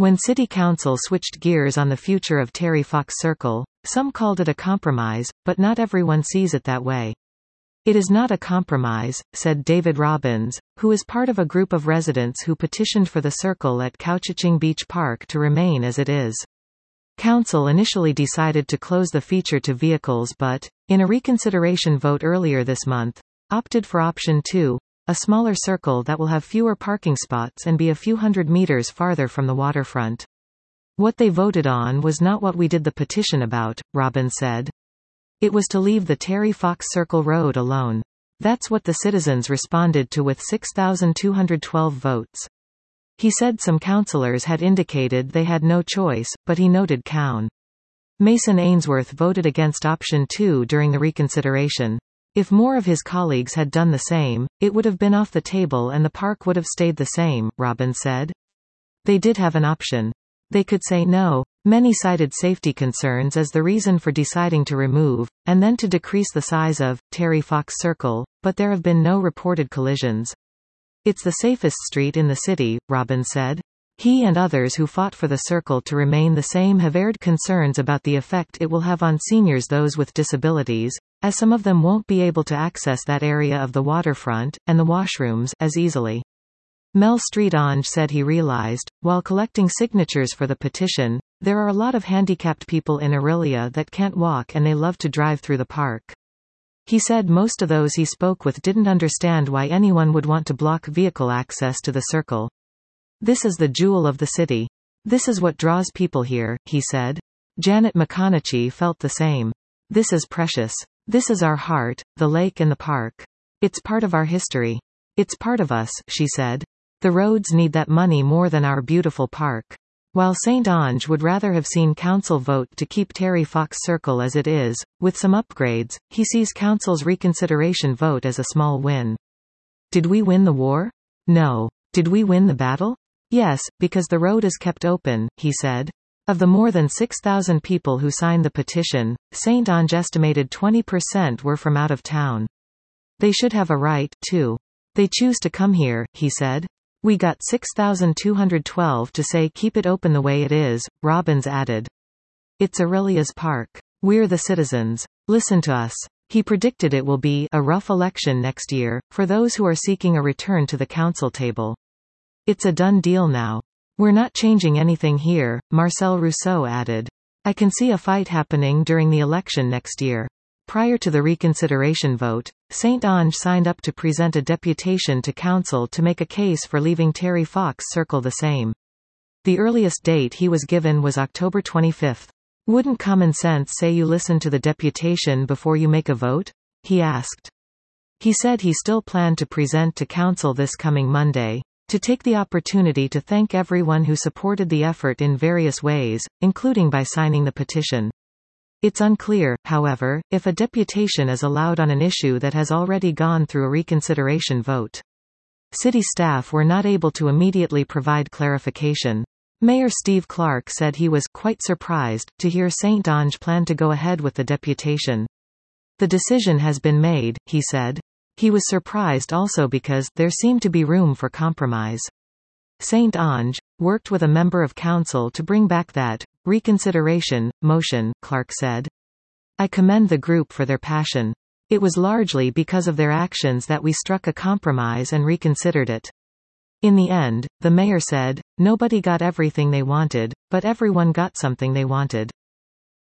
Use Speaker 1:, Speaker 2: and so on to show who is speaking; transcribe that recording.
Speaker 1: When City Council switched gears on the future of Terry Fox Circle, some called it a compromise, but not everyone sees it that way. It is not a compromise, said David Robbins, who is part of a group of residents who petitioned for the circle at Couchaching Beach Park to remain as it is. Council initially decided to close the feature to vehicles but, in a reconsideration vote earlier this month, opted for option 2, a smaller circle that will have fewer parking spots and be a few hundred meters farther from the waterfront. What they voted on was not what we did the petition about, Robbins said. It was to leave the Terry Fox Circle Road alone. That's what the citizens responded to with 6,212 votes. He said some councillors had indicated they had no choice, but he noted Cown. Mason Ainsworth voted against option 2 during the reconsideration. If more of his colleagues had done the same, it would have been off the table and the park would have stayed the same, Robbins said. They did have an option. They could say no. Many cited safety concerns as the reason for deciding to remove, and then to decrease the size of, Terry Fox Circle, but there have been no reported collisions. It's the safest street in the city, Robbins said. He and others who fought for the circle to remain the same have aired concerns about the effect it will have on seniors, those with disabilities, as some of them won't be able to access that area of the waterfront, and the washrooms, as easily. Mel Streetange said he realized, while collecting signatures for the petition, there are a lot of handicapped people in Orillia that can't walk and they love to drive through the park. He said most of those he spoke with didn't understand why anyone would want to block vehicle access to the circle. This is the jewel of the city. This is what draws people here, he said. Janet McConaughey felt the same. This is precious. This is our heart, the lake and the park. It's part of our history. It's part of us, she said. The roads need that money more than our beautiful park. While St. Ange would rather have seen council vote to keep Terry Fox Circle as it is, with some upgrades, he sees council's reconsideration vote as a small win. Did we win the war? No. Did we win the battle? Yes, because the road is kept open, he said. Of the more than 6,000 people who signed the petition, St. Ange estimated 20% were from out of town. They should have a right, too. They choose to come here, he said. We got 6,212 to say keep it open the way it is, Robbins added. It's Orillia's park. We're the citizens. Listen to us. He predicted it will be a rough election next year, for those who are seeking a return to the council table. It's a done deal now. We're not changing anything here, Marcel Rousseau added. I can see a fight happening during the election next year. Prior to the reconsideration vote, St. Ange signed up to present a deputation to council to make a case for leaving Terry Fox Circle the same. The earliest date he was given was October 25. Wouldn't common sense say you listen to the deputation before you make a vote? He asked. He said he still planned to present to council this coming Monday, to take the opportunity to thank everyone who supported the effort in various ways, including by signing the petition. It's unclear, however, if a deputation is allowed on an issue that has already gone through a reconsideration vote. City staff were not able to immediately provide clarification. Mayor Steve Clark said he was quite surprised to hear St. Ange plan to go ahead with the deputation. The decision has been made, he said. He was surprised also because there seemed to be room for compromise. St. Ange worked with a member of council to bring back that reconsideration motion, Clark said. I commend the group for their passion. It was largely because of their actions that we struck a compromise and reconsidered it. In the end, the mayor said, nobody got everything they wanted, but everyone got something they wanted.